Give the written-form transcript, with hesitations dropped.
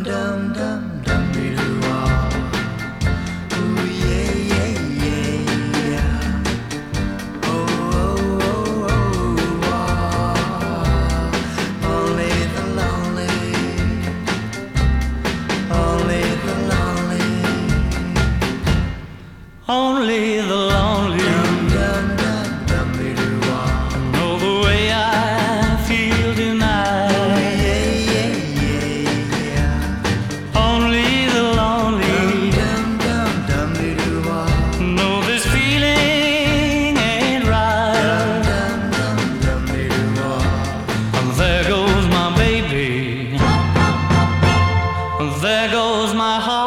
dum dum dum be doo ah. Ooh yeah yeah yeah yeah. Oh oh oh oh ah. Only the lonely, only the lonely, Only the lonely dum dum dum dum be doo ah. know the way I feel tonight. Yeah yeah yeah yeah. Only the lonely Dum dum dum be doo ah. know this feeling ain't right. Dum dum dum be doo ah. And there goes my baby, there goes my heart.